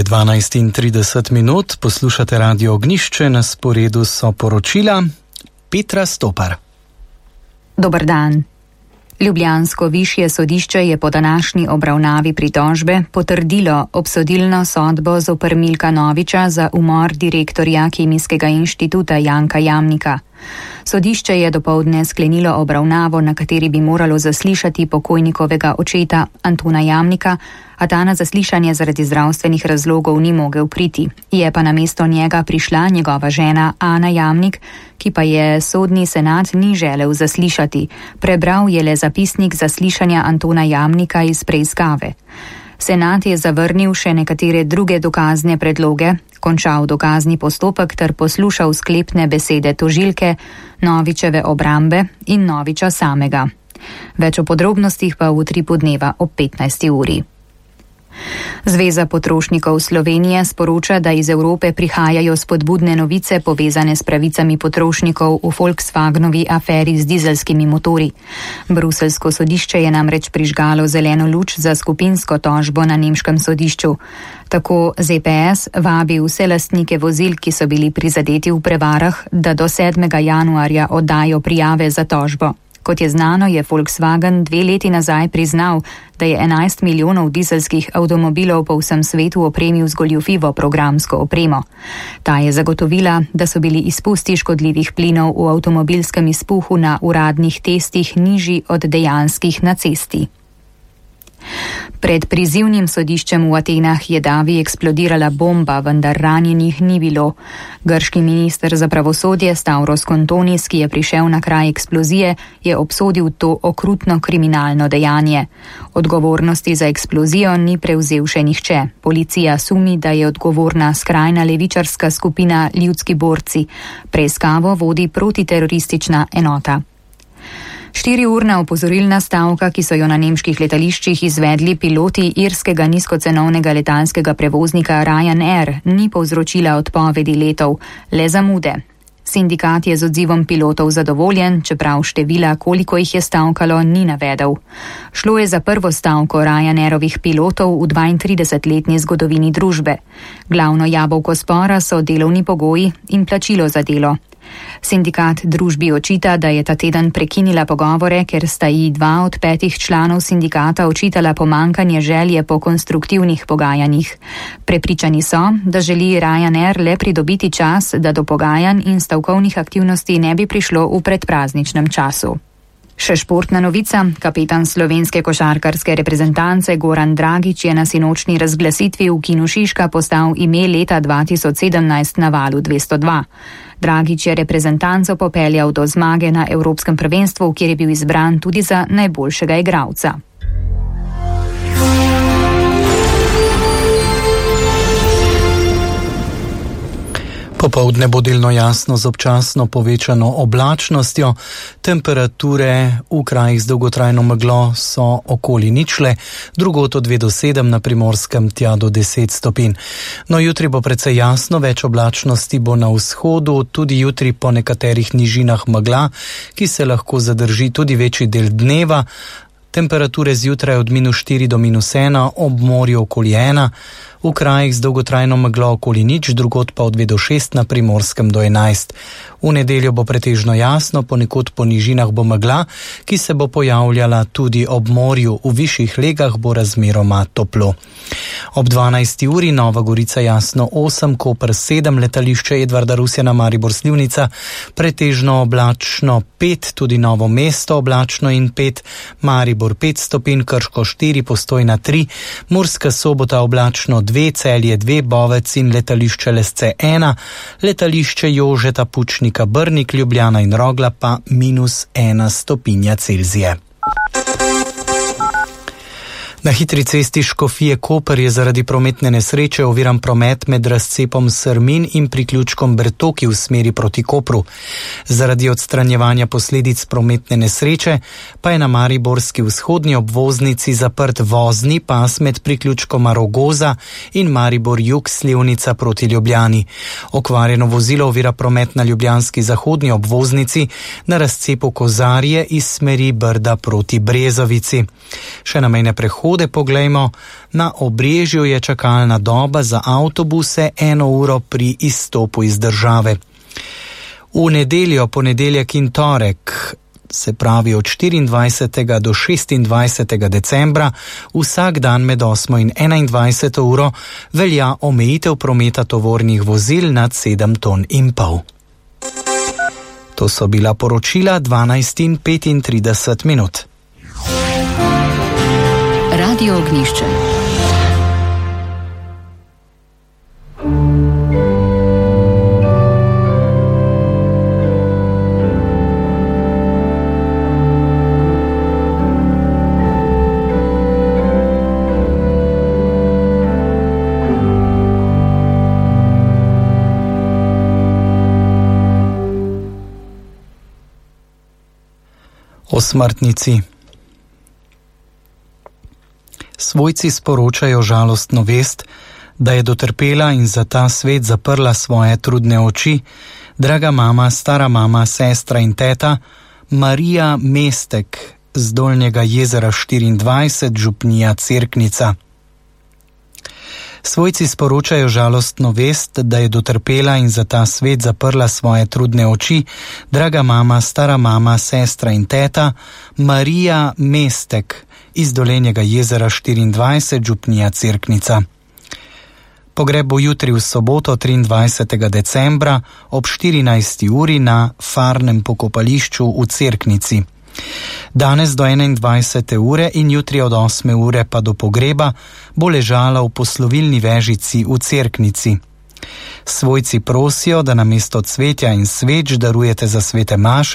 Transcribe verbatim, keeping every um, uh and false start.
dvanajst in trideset minut, poslušate Radio Ognjišče, na sporedu so poročila Petra Stopar. Dober dan. Ljubljansko višje sodišče je po današnji obravnavi pritožbe potrdilo obsodilno sodbo zoper Milka Noviča za umor direktorja Kemijskega inštituta Janka Jamnika. Sodišče je dopoldne sklenilo obravnavo, na kateri bi moralo zaslišati pokojnikovega očeta Antona Jamnika, a ta na zaslišanje zaradi zdravstvenih razlogov ni mogel priti. Je pa namesto njega prišla njegova žena Ana Jamnik, ki pa je sodni senat ni želel zaslišati. Prebral je le zapisnik zaslišanja Antona Jamnika iz preiskave. Senat je zavrnil še nekatere druge dokazne predloge, končal dokazni postopek ter poslušal sklepne besede tožilke, Novičeve obrambe in Noviča samega. Več o podrobnostih pa v utripu dneva ob petnajsti uri. Zveza potrošnikov Slovenije sporoča, da iz Evrope prihajajo spodbudne novice povezane s pravicami potrošnikov v Volkswagenovi aferi z dizelskimi motorji. Bruselsko sodišče je namreč prižgalo zeleno luč za skupinsko tožbo na nemškem sodišču. Tako Z P S vabi vse lastnike vozil, ki so bili prizadeti v prevarah, da do sedmega januarja oddajo prijave za tožbo. Kot je znano, je Volkswagen dve leti nazaj priznal, da je enajst milijonov dizelskih avtomobilov po vsem svetu opremil z goljufivo programsko opremo. Ta je zagotovila, da so bili izpusti škodljivih plinov v avtomobilskem izpuhu na uradnih testih nižji od dejanskih na cesti. Pred prizivnim sodiščem v Atenah je davi eksplodirala bomba, vendar ranjenih ni bilo. Grški minister za pravosodje Stavros Kontonis, ki je prišel na kraj eksplozije, je obsodil to okrutno kriminalno dejanje. Odgovornosti za eksplozijo ni prevzel še nihče. Policija sumi, da je odgovorna skrajna levičarska skupina Ljudski borci. Preiskavo vodi protiteroristična enota. Štiriurna opozorilna stavka, ki so jo na nemških letališčih izvedli piloti irskega nizkocenovnega letalskega prevoznika Ryanair, ni povzročila odpovedi letov, le zamude. Sindikat je z odzivom pilotov zadovoljen, čeprav števila, koliko jih je stavkalo, ni navedel. Šlo je za prvo stavko Ryanairovih pilotov v dvaintridesetletni zgodovini družbe. Glavno jabolko spora so delovni pogoji in plačilo za delo. Sindikat družbi očita, da je ta teden prekinila pogovore, ker sta ji dva od petih članov sindikata očitala pomankanje želje po konstruktivnih pogajanjih. Prepričani so, da želi Ryanair le pridobiti čas, da do pogajanj in stavkovnih aktivnosti ne bi prišlo v predprazničnem času. Še športna novica. Kapetan slovenske košarkarske reprezentance Goran Dragić je na sinočni razglasitvi v Kinu Šiška postal ime leta dva tisoč sedemnajst na valu dvesto dva. Dragić je reprezentanco popeljal do zmage na Evropskem prvenstvu, kjer je bil izbran tudi za najboljšega igralca. Popoldne bo delno jasno z občasno povečano oblačnostjo, temperature v krajih z dolgotrajno meglo so okoli ničle, drugod od dve do sedem, na Primorskem tja do deset stopinj. No, jutri bo precej jasno, več oblačnosti bo na vzhodu, tudi jutri po nekaterih nižinah megla, ki se lahko zadrži tudi večji del dneva. Temperature zjutraj od minus štiri do minus ena, ob morju okoli ena, v krajih z dolgotrajno meglo okoli nič, drugod pa od dve do šest, na Primorskem do enajst. V nedeljo bo pretežno jasno, ponekod po nižinah bo megla, ki se bo pojavljala tudi ob morju, v višjih legah bo razmeroma toplo. Ob dvanajsti uri Nova Gorica jasno osem, Koper sedem, letališče Edvarda Rusjana, Maribor Slivnica, pretežno oblačno pet, tudi Novo mesto oblačno in pet, Maribor pet stopinj, Krško štiri, Postojna tri, Murska Sobota oblačno dve, Celje dve, Bovec in letališče Lesce ena, letališče Jožeta Pučnika Brnik, Ljubljana in Rogla pa minus ena stopinja Celzije. Na hitri cesti Škofije Koper je zaradi prometne nesreče oviran promet med razcepom Srmin in priključkom Bertoki v smeri proti Kopru. Zaradi odstranjevanja posledic prometne nesreče pa je na mariborski vzhodni obvoznici zaprt vozni pas med priključkoma Rogoza in Maribor jug Slivnica proti Ljubljani. Okvarjeno vozilo ovira promet na ljubljanski zahodni obvoznici na razcepu Kozarje iz smeri Brda proti Brezovici. Še na mejne prehode posode poglejmo. Na Obrežju je čakalna doba za avtobuse eno uro pri izstopu iz države. V nedeljo, ponedeljek in torek, se pravi od štiriindvajsetega do šestindvajsetega decembra, vsak dan med osmo in enaindvajseto uro velja omejitev prometa tovornih vozil nad sedem ton in pol. To so bila poročila dvanajst in petintrideset minut. Radio Ognjišče. O smrtnici. Svojci sporočajo žalostno vest, da je dotrpela in za ta svet zaprla svoje trudne oči draga mama, stara mama, sestra in teta Marija Mestek z Dolnjega jezera štiriindvajset, župnija Cerknica. Svojci sporočajo žalostno vest, da je dotrpela in za ta svet zaprla svoje trudne oči draga mama, stara mama, sestra in teta Marija Mestek iz Dolenjega jezera štiriindvajset, župnija Cerknica. Pogreb bo jutri v soboto triindvajsetega decembra ob štirinajsti uri na Farnem pokopališču v Cerknici. Danes do enaindvajsete ure in jutri od osme ure pa do pogreba bo ležala v poslovilni vežici v Cerknici. Svojci prosijo, da namesto cvetja in sveč darujete za svete maše